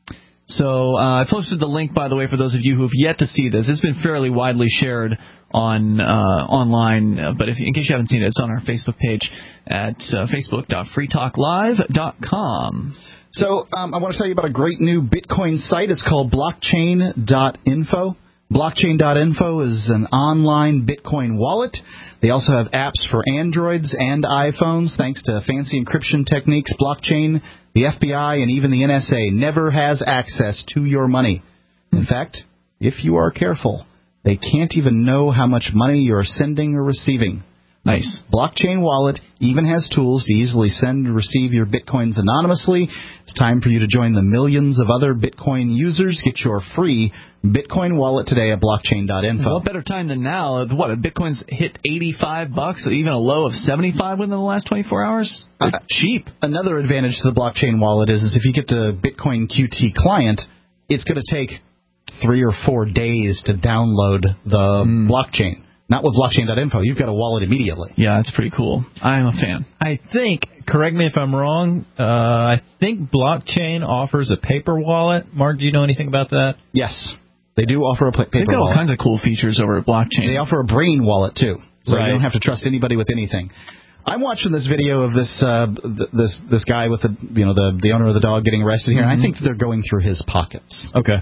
So uh, I posted the link, by the way, for those of you who have yet to see this. It's been fairly widely shared on uh, online, uh, but if, in case you haven't seen it, it's on our Facebook page at uh, facebook dot free talk live dot com. So um, I want to tell you about a great new Bitcoin site. It's called blockchain dot info. blockchain dot info is an online Bitcoin wallet. They also have apps for Androids and iPhones. Thanks to fancy encryption techniques, blockchain, the F B I, and even the N S A never has access to your money. In fact, if you are careful, they can't even know how much money you're sending or receiving. Nice. Blockchain Wallet even has tools to easily send and receive your Bitcoins anonymously. It's time for you to join the millions of other Bitcoin users. Get your free Bitcoin Wallet today at blockchain dot info. What better time than now? What, Bitcoin's hit eighty-five bucks, even a low of seventy-five within the last twenty-four hours? It's uh, cheap. Another advantage to the Blockchain Wallet is, is if you get the Bitcoin Q T client, it's going to take three or four days to download the mm. blockchain. Not with blockchain dot info. You've got a wallet immediately. Yeah, that's pretty cool. I'm a fan. I think, correct me if I'm wrong, uh, I think blockchain offers a paper wallet. Mark, do you know anything about that? Yes. They do offer a paper wallet. They've got all kinds of cool features over at blockchain. They offer a brain wallet, too. So Right. you don't have to trust anybody with anything. I'm watching this video of this uh, th- this this guy with the you know the the owner of the dog getting arrested here, Mm-hmm. and I think they're going through his pockets. Okay.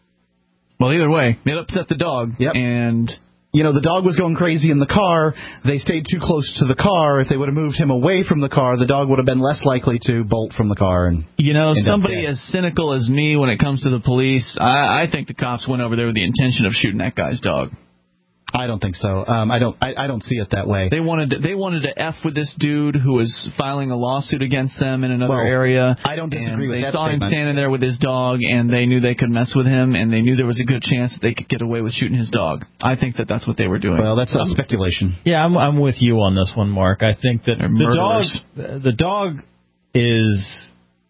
Well, either way, it upset the dog. Yep. And you know, the dog was going crazy in the car. They stayed too close to the car. If they would have moved him away from the car, the dog would have been less likely to bolt from the car. And you know, end up somebody dead. as cynical as me when it comes to the police, I, I think the cops went over there with the intention of shooting that guy's dog. I don't think so. Um, I don't. I, I don't see it that way. They wanted to, they wanted to F with this dude who was filing a lawsuit against them in another Well, area. I don't disagree and with they that saw statement. him standing there with his dog, and they knew they could mess with him, and they knew there was a good chance that they could get away with shooting his dog. I think that that's what they were doing. Well, that's a speculation. Yeah, I'm, I'm with you on this one, Mark. I think that They're the dog, murderers. the dog is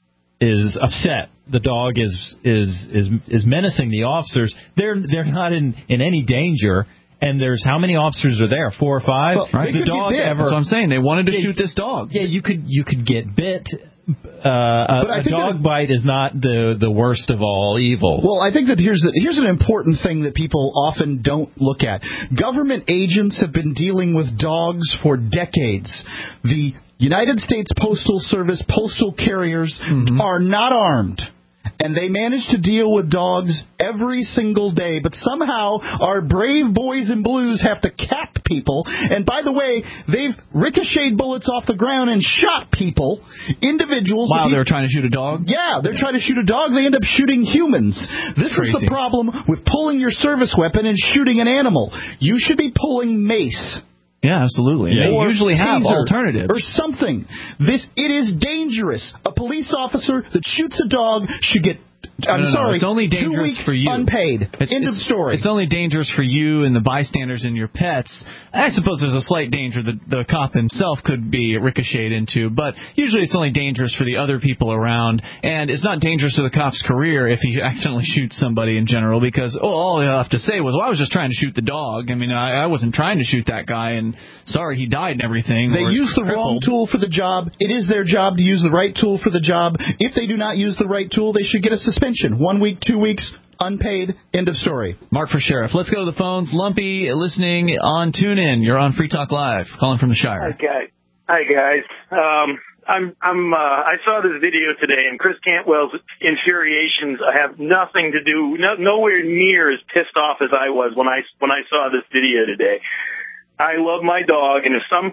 is upset. The dog is is is is menacing the officers. They're they're not in, in any danger. And there's how many officers are there? Four or five? Well, right. The dog ever? That's what I'm saying. They wanted to Yeah, shoot this dog. Yeah, you could you could get bit. Uh, a a dog bite is not the the worst of all evils. Well, I think that here's the, here's an important thing that people often don't look at. Government agents have been dealing with dogs for decades. The United States Postal Service postal carriers Mm-hmm. are not armed. And they manage to deal with dogs every single day. But somehow our brave boys in blues have to cap people. And by the way, they've ricocheted bullets off the ground and shot people, individuals. Wow, they were trying to shoot a dog? Yeah, they're trying to shoot a dog. They end up shooting humans. This Crazy. is the problem with pulling your service weapon and shooting an animal. You should be pulling mace. Yeah, absolutely. Yeah. They Or usually have taser alternatives. or something. This it is dangerous. A police officer that shoots a dog should get. I'm No, no, no, sorry. it's only two dangerous weeks for you. Unpaid. It's, End it's, of story. It's only dangerous for you and the bystanders and your pets. I suppose there's a slight danger that the cop himself could be ricocheted into, but usually it's only dangerous for the other people around, and it's not dangerous to the cop's career if he accidentally shoots somebody in general, because oh, all he'll have to say was, well, I was just trying to shoot the dog. I mean, I, I wasn't trying to shoot that guy, and sorry, he died and everything. They or use the wrong crippled. tool for the job. It is their job to use the right tool for the job. If they do not use the right tool, they should get a suspension. One week, two weeks, unpaid, end of story. Mark for Sheriff. Let's go to the phones. Lumpy listening on TuneIn. You're on Free Talk Live, calling from the Shire. Okay. Hi, guys. Um, I'm, I'm, uh, I saw this video today, and Chris Cantwell's infuriations have nothing to do, no, nowhere near as pissed off as I was when I, when I saw this video today. I love my dog, and if some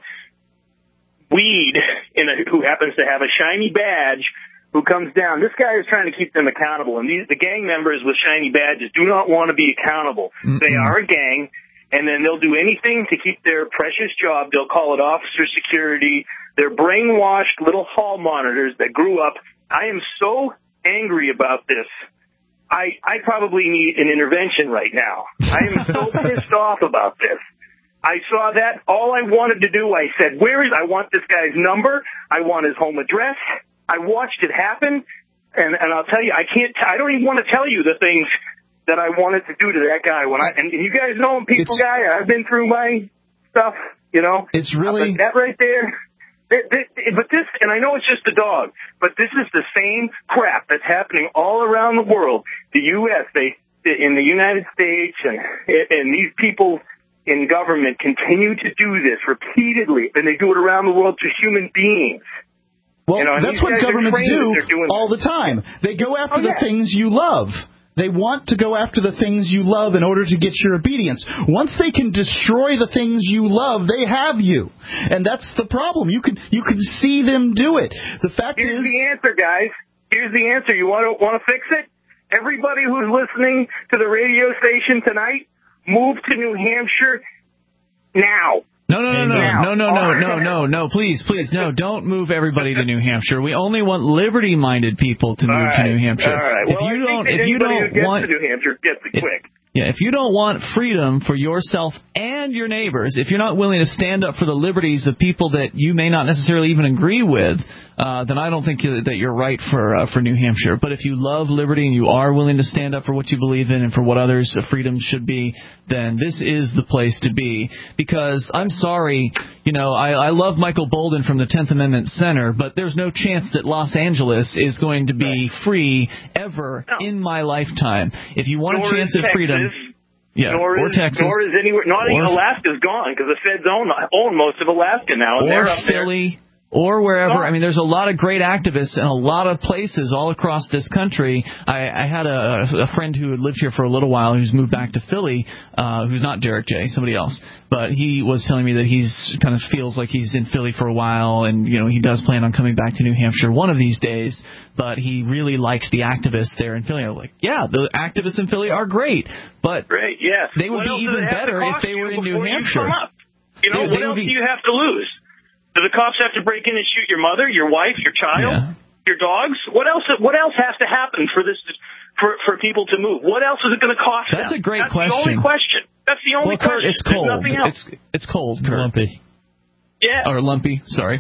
weed in a, who happens to have a shiny badge who comes down, this guy is trying to keep them accountable, and these, the gang members with shiny badges do not want to be accountable. Mm-mm. They are a gang, and then they'll do anything to keep their precious job. They'll call it officer security. They're brainwashed little hall monitors that grew up. I am so angry about this. I, I probably need an intervention right now. I am so pissed off about this. I saw that. All I wanted to do, I said, where is, I want this guy's number. I want his home address. I watched it happen, and, and I'll tell you, I can't, t- I don't even want to tell you the things that I wanted to do to that guy. When I, and, and you guys know I'm a people guy. I've been through my stuff, you know. It's really. But that right there. It, it, it, but this, and I know it's just a dog, but this is the same crap that's happening all around the world. The U S, they, in the United States, and, and these people in government continue to do this repeatedly, and they do it around the world to human beings. Well, you know, that's what governments do all the time. They go after oh, the yeah. things you love. They want to go after the things you love in order to get your obedience. Once they can destroy the things you love, they have you. And that's the problem. You can you can see them do it. The fact Here's is... the answer, guys. Here's the answer. You want to want to fix it? Everybody who's listening to the radio station tonight, move to New Hampshire now. No, no, no, no, no, no, no, no, no, no, please, please, no, don't move everybody to New Hampshire. We only want liberty-minded people to move right, to New Hampshire. All right. If well, you I don't, think that if you anybody don't who gets want to New Hampshire gets it quick. Yeah, if you don't want freedom for yourself and your neighbors, if you're not willing to stand up for the liberties of people that you may not necessarily even agree with, uh, then I don't think that you're right for uh, for New Hampshire. But if you love liberty and you are willing to stand up for what you believe in and for what others' freedom should be, then this is the place to be. Because I'm sorry, you know, I, I love Michael Bolden from the tenth Amendment Center, but there's no chance that Los Angeles is going to be free ever no. in my lifetime. If you want Nor a chance at freedom... Yeah, nor or is, Texas. Nor is anywhere. Not even Alaska's gone because the feds own own most of Alaska now. And or they're up Philly. There. Or wherever. Oh. I mean, there's a lot of great activists in a lot of places all across this country. I, I had a, a friend who had lived here for a little while who's moved back to Philly, uh, who's not Derek J, somebody else. But he was telling me that he's kind of feels like he's in Philly for a while, and, you know, he does plan on coming back to New Hampshire one of these days. But he really likes the activists there in Philly. I was like, yeah, the activists in Philly are great. But great, yes. they would what be even better if they were in New Hampshire. You, you know, they, what they else be... do you have to lose? Do the cops have to break in and shoot your mother, your wife, your child, yeah. your dogs? What else? What else has to happen for this for for people to move? What else is it going to cost? That's them? a great That's question. That's the only question. That's the only well, Kurt, question. It's cold. There's nothing else. It's it's cold, Kurt. Lumpy. Yeah. Or lumpy. Sorry.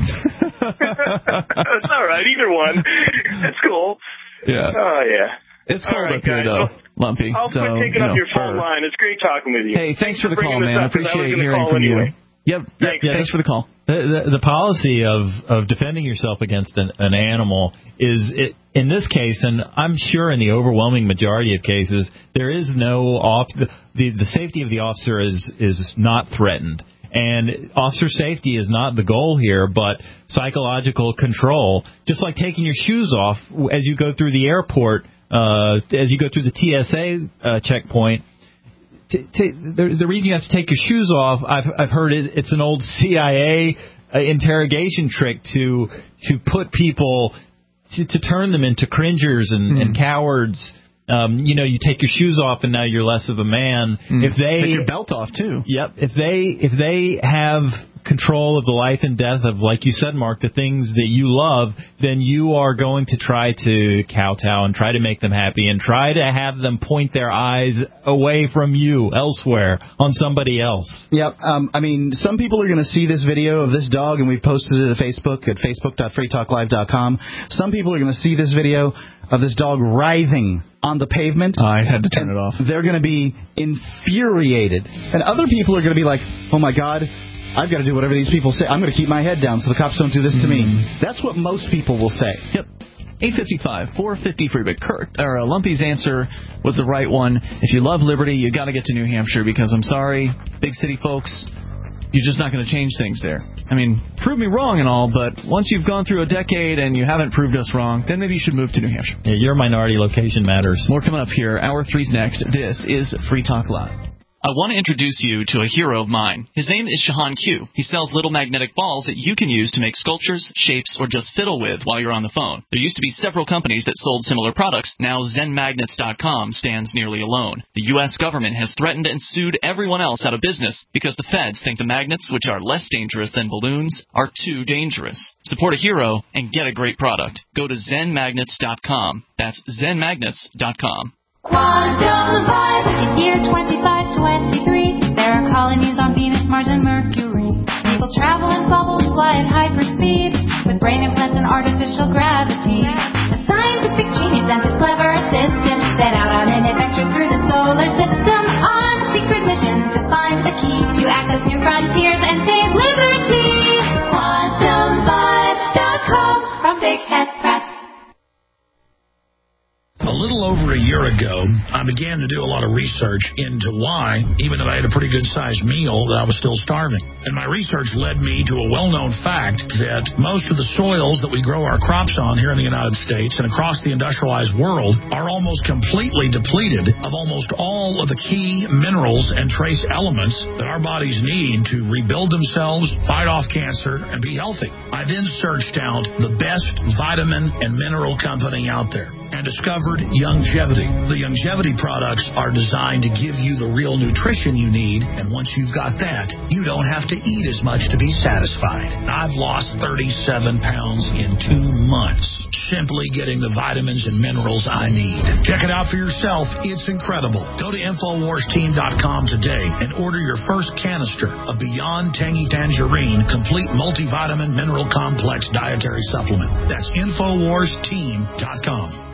It's all right. Either one. It's cool. Yeah. Oh yeah. It's cold right, up here, guys. though, Lumpy. I'll so, quit taking you know, up your phone for... line. It's great talking with you. Hey, thanks, thanks for the call, man. I appreciate I hearing from anyway. you. Yep. Thanks. Yeah, thanks for the call. The, the, the policy of, of defending yourself against an, an animal is, it, in this case, and I'm sure in the overwhelming majority of cases, there is no off the, the, the safety of the officer is is not threatened. And officer safety is not the goal here, but psychological control. Just like taking your shoes off as you go through the airport, uh, as you go through the T S A uh, checkpoint. T- t- the, the reason you have to take your shoes off, I've, I've heard it, it's an old C I A uh, interrogation trick to to put people, to, to turn them into cringers and, mm. and cowards. Um, you know, you take your shoes off and now you're less of a man. Mm. If they take your belt off too. Yep. If they if they have control of the life and death of, like you said, Mark, the things that you love, then you are going to try to kowtow and try to make them happy and try to have them point their eyes away from you elsewhere on somebody else. Yep. Um, I mean, some people are going to see this video of this dog, and we've posted it at Facebook at facebook dot free talk live dot com. Some people are going to see this video of this dog writhing on the pavement. I had to turn it off. They're going to be infuriated. And other people are going to be like, oh, my God, I've got to do whatever these people say. I'm going to keep my head down so the cops don't do this to me. That's what most people will say. Yep. eight fifty-five, four fifty free. But Kurt, or uh, Lumpy's answer was the right one. If you love liberty, you got to get to New Hampshire because I'm sorry, big city folks, you're just not going to change things there. I mean, prove me wrong and all, but once you've gone through a decade and you haven't proved us wrong, then maybe you should move to New Hampshire. Yeah, your minority location matters. More coming up here. Hour three's next. This is Free Talk Live. I want to introduce you to a hero of mine. His name is Shahan Q. He sells little magnetic balls that you can use to make sculptures, shapes, or just fiddle with while you're on the phone. There used to be several companies that sold similar products. Now Zen Magnets dot com stands nearly alone. The U S government has threatened and sued everyone else out of business because the feds think the magnets, which are less dangerous than balloons, are too dangerous. Support a hero and get a great product. Go to Zen Magnets dot com. That's Zen Magnets dot com. Quantum Vibe in year twenty-five twenty-three. There are colonies on Venus, Mars, and Mercury. People travel in bubbles, fly at hyperspeed, with brain implants and artificial gravity. A scientific genius and his clever assistant set out on an adventure through the solar system on a secret mission to find the key to access new frontiers and save liberty. Quantum Vibe dot com from Big Head Press. A little over a year ago, I began to do a lot of research into why, even though I had a pretty good-sized meal, that I was still starving. And my research led me to a well-known fact that most of the soils that we grow our crops on here in the United States and across the industrialized world are almost completely depleted of almost all of the key minerals and trace elements that our bodies need to rebuild themselves, fight off cancer, and be healthy. I then searched out the best vitamin and mineral company out there and discovered Youngevity. The Youngevity products are designed to give you the real nutrition you need, and once you've got that, you don't have to eat as much to be satisfied. I've lost thirty-seven pounds in two months simply getting the vitamins and minerals I need. Check it out for yourself. It's incredible. Go to Infowars Team dot com today and order your first canister of Beyond Tangy Tangerine Complete Multivitamin Mineral Complex Dietary Supplement. That's Infowars Team dot com.